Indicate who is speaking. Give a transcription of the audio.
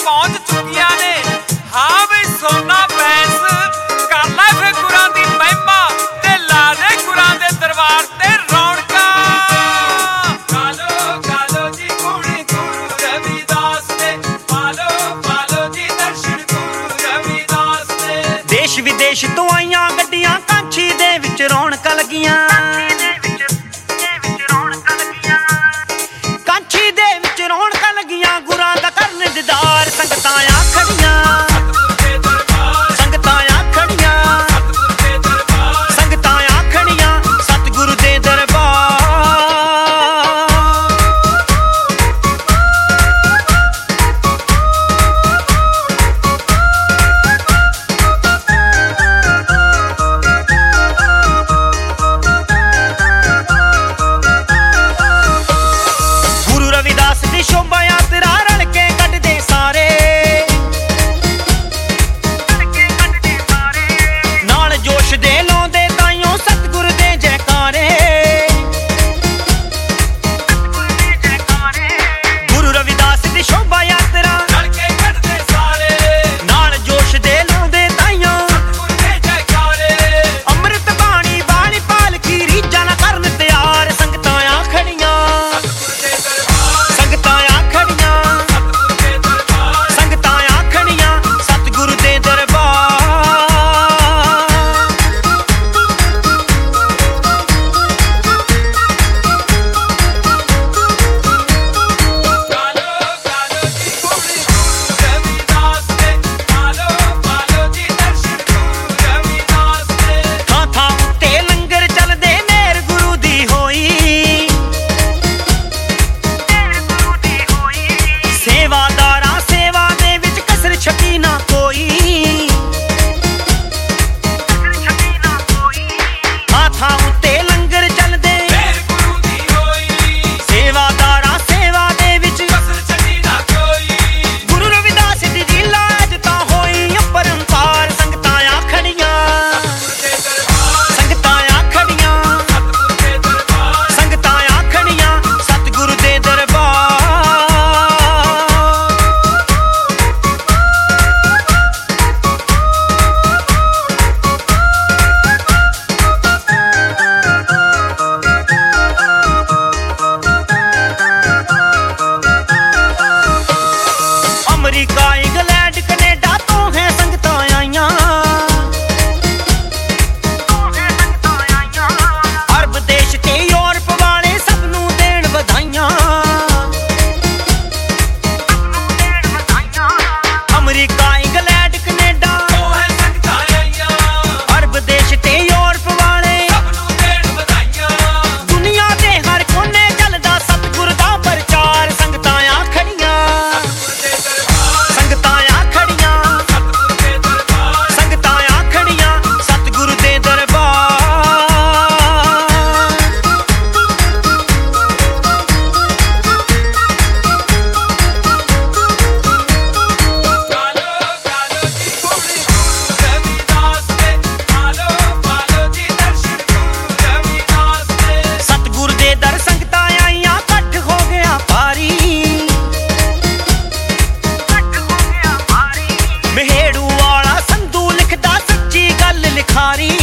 Speaker 1: पहुंच चुकिया ने। हाँ भी सोना पैस कर लै फिर गुरां दी महिमा ते ला दे गुरां दे दरबार ते रौनकां। गालो जी कुड़ी गुरु रविदास ने, पालो जी दर्शन गुरु रविदास ने।
Speaker 2: देश विदेश तो आईयां गड्डियां कांछी दे विच रौनकां लगियां। कांछी दे विच रौनकां लगियां गुरां दा करन दीदार। संगतां आ खड़ियां, संगतां आ खड़ियां, संगतां आ खड़ियां सतगुरु दे दरबार। गुरु रविदास दी शोभा यात्रा रल के कटदे सारे, नाल जोश दे लाउंदे ताइयों सतगुरु दे जयकारे। गुरु रविदास दी शोभा यात्रा
Speaker 1: रल के कटदे सारे,
Speaker 2: नाल जोश दे लाउंदे ताइयों
Speaker 1: सतगुरु दे जयकारे।
Speaker 2: अमृत बाणी बाणी पालकी रीझां ना करन तैयार। संगतां आ खड़ियां, संगतां आ खड़ियां, संगतां आ खड़ियां सतगुरु दे दरबार।
Speaker 1: गालो जी कुड़ी गुरु रविदास ने, पालो जी दर्शन गुरु रविदास ने।
Speaker 2: थां थां उत्ते लंगर चलदे मेहर गुरु दी होई। सेवादारां सेवा दे विच कसर छकी ना कोई। थां थां उत्ते लंगर चलदे
Speaker 1: मेहर गुरु दी होई,
Speaker 2: सेवादारां सेवा दे विच
Speaker 1: कसर छड़ी ना कोई।
Speaker 2: गुरु रविदास दी लीला अज तां होई अपरंपार। संगतां आ खड़ियां, संगतां आ खड़ियां, संगतां आ खड़ियां सतगुरु दे दरबार। अमरीका इंग्लैंड कनेडा तो है संगतां आईयां। अरब देश ते यूरोप वाले सब नूं देण वधाइयां। अमरीका इंग्लैंड कनेडा
Speaker 1: ओ है संगतां आईयां,
Speaker 2: अरब देश ते यूरोप वाले
Speaker 1: सब नूं देण वधाइयां।
Speaker 2: दुनिया दे हर कोने चलदा सतगुरु दा प्रचार। संगतां आ खड़ियां, संगतां आ खड़ियां, संगतां आ खड़ियां सतगुरु दे दरबार।
Speaker 1: गालो जी कुड़ी गुरु रविदास ने, पालो जी दर्शन गुरु रविदास ने।
Speaker 2: सतगुरु दे दर संगतां आईयां कट्ठ हो गया भारी। महेड़ू वाला संधू लिखदा सच्ची गल लिखारी।